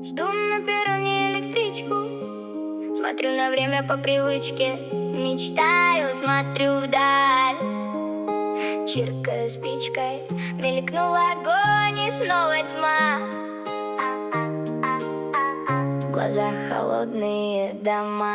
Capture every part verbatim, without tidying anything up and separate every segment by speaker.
Speaker 1: Жду на перроне электричку, смотрю на время по привычке, мечтаю, смотрю вдаль. Чиркаю спичкой, мелькнул огонь и снова тьма. В глазах холодные дома.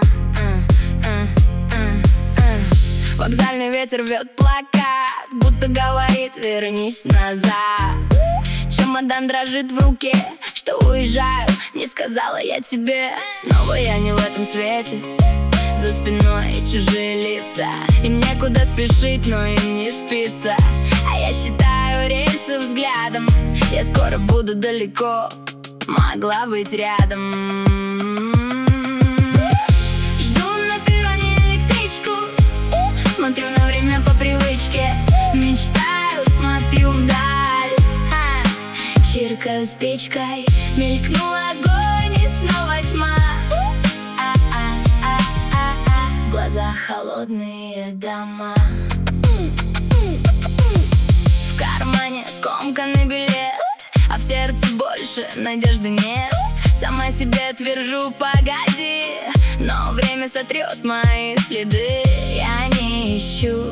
Speaker 2: Вокзальный ветер вьет плакат, будто говорит: вернись назад. Чемодан дрожит в руке, что уезжаю, не сказала я тебе. Снова я не в этом свете, за спиной чужие лица. Им некуда спешить, но им не спится. А я считаю рельсы взглядом. Я скоро буду далеко, могла быть рядом. Жду на перроне электричку, смотрю на время по привычке, мечтаю, смотрю вдаль. Чиркаю спичкой, мелькнул огонь и снова тьма. В глазах холодные дома. В кармане скомканный билет, а в сердце больше надежды нет. Сама себе твержу: погоди, но время сотрет мои следы. Я не ищу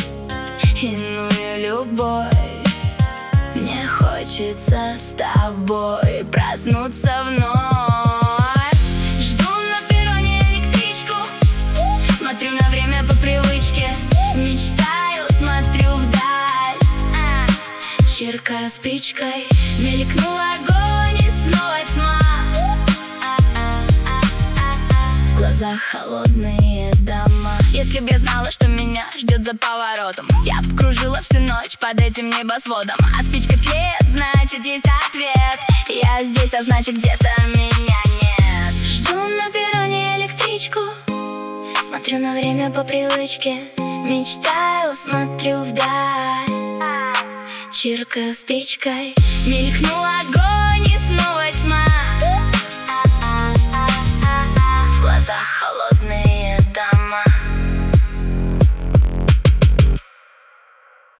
Speaker 2: иную любовь, мне хочется с тобой проснуться вновь. Жду на перроне электричку, смотрю на время по привычке, мечтаю, смотрю вдаль. Чиркаю спичкой, мелькнул огонь и снова тьма. В глазах холодные дома. Если б я знала, что меня ждет за поворотом, я б кружила всю ночь под этим небосводом. А спичка тлеет, значит есть ответ. Я здесь, а значит где-то меня нет.
Speaker 1: Жду на перроне электричку, смотрю на время по привычке, мечтаю, смотрю вдаль. Чиркаю спичкой,
Speaker 2: Мелькнул огонь